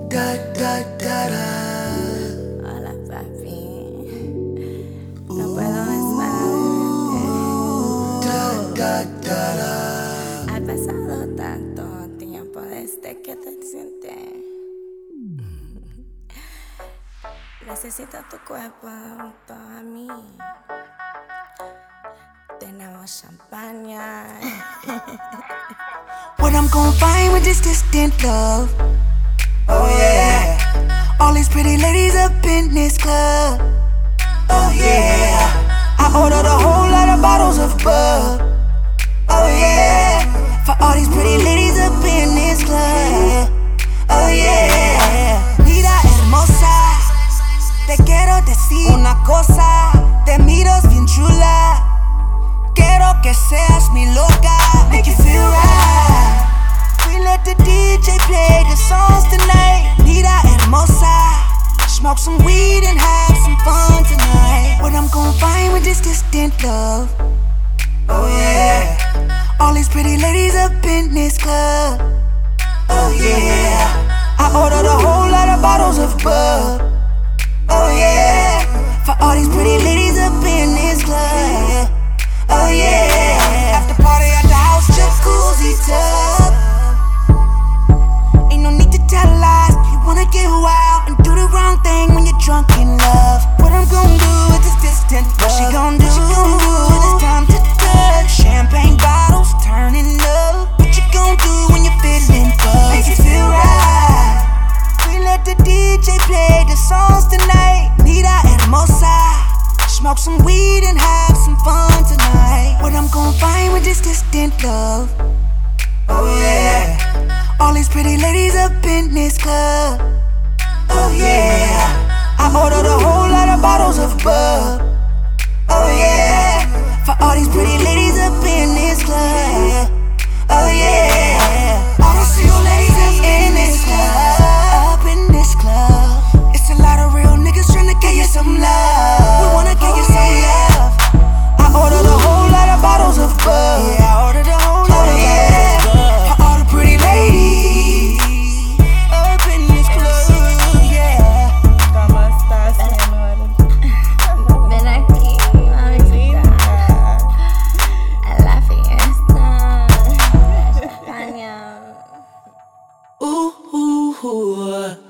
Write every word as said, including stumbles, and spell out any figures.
Da, da, da, da. Hola papi, no puedo esperar Da, da, da, da. Ha pasado tanto tiempo desde que te siente. Necesito tu cuerpo junto a mí. Tenemos champaña. What I'm gonna find with this distant love? Oh yeah. All these pretty ladies up in this club. Oh yeah. I ordered a whole lot of bottles of bug. Oh yeah. For all these pretty ladies up in this club. Oh yeah. Mira hermosa, te quiero decir una cosa. Te miras bien chula. Quiero que seas mi loca. Make you feel right. We let the D J play the songs tonight. Mira hermosa, smoke some weed and have some fun tonight. What I'm gonna find with this distant love? Oh yeah. All these pretty ladies up in this club. Oh yeah. I ordered a whole lot of bottles of bug. Oh yeah. For all these pretty ladies up in this club. Oh yeah. After party at the house, jacuzzi tub. Ain't no need to tell lies. You wanna get wild and do the wrong thing when you're drunk in love. What I'm gonna do with this distant love? What she gonna do? What she gonna do when it's time to touch? Champagne bottles turning up. What you gonna do when you're feeling buzz? Make it feel right. We let the D J play the songs tonight. Mira hermosa, smoke some weed and have some fun tonight. What I'm gonna find with this distant love? Oh yeah. All these pretty ladies up in this club. Oh yeah. I ordered a whole lot of bottles of bug. Oh yeah. For all these pretty ladies up in this club. Oh yeah. All the single ladies up in this club. Up in this club. It's a lot of real niggas tryna get you some love. We wanna get you some love. I ordered a whole lot of bottles of bug. Yeah, I ordered a whole lot of yeah. For all the pretty ladies up in this club. Yeah. ¿Cómo estás, mi amor? Ven aquí, mamacita. A la fiesta. La champaña. Ooh, ooh, ooh.